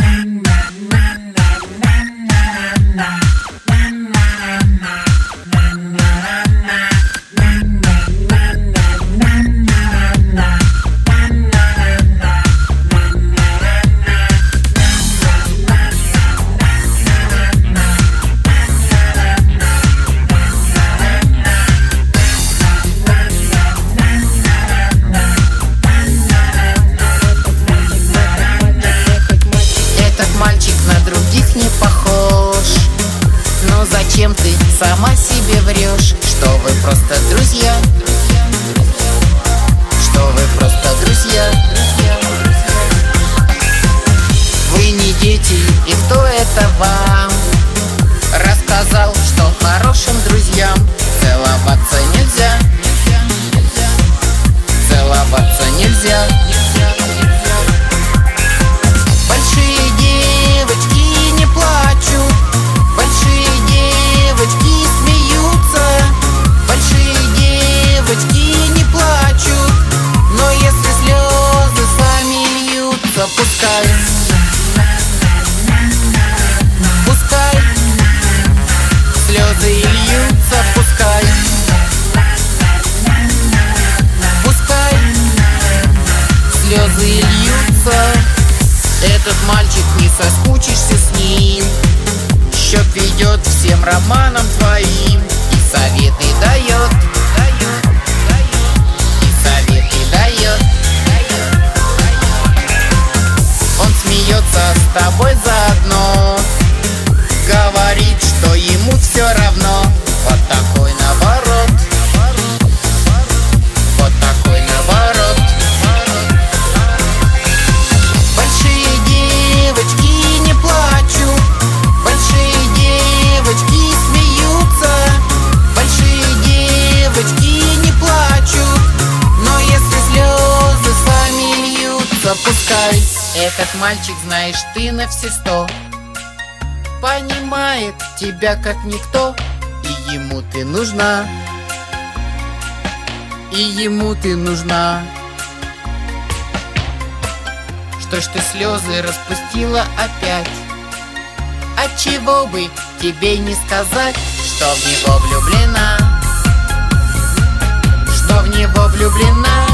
Зачем ты сама себе врешь, что вы просто друзья? Что вы просто друзья? Вы не дети, и кто это вам рассказал, что хорошим друзьям целоваться нельзя? Целоваться нельзя. Большие девочки не плачут, большие девочки смеются, большие девочки не плачут, но если слезы сами льются, пускай, пускай слезы и льются, пускай, пускай слезы и льются. Этот мальчик, не соскучишься с ним, счет ведет всем романам твоим и советы дает, и советы дает. Он смеется с тобой заодно, говорит, что ему все равно. Вот такой наворот, вот такой наворот. Большие девочки не плачут, большие девочки смеются, большие девочки не плачут, но если слезы сами льются, пускай. Этот мальчик, знаешь, ты на все 100 понимает тебя как никто, и ему ты нужна, и ему ты нужна. Что ж ты слезы распустила опять? Отчего бы тебе не сказать, что в него влюблена, что в него влюблена?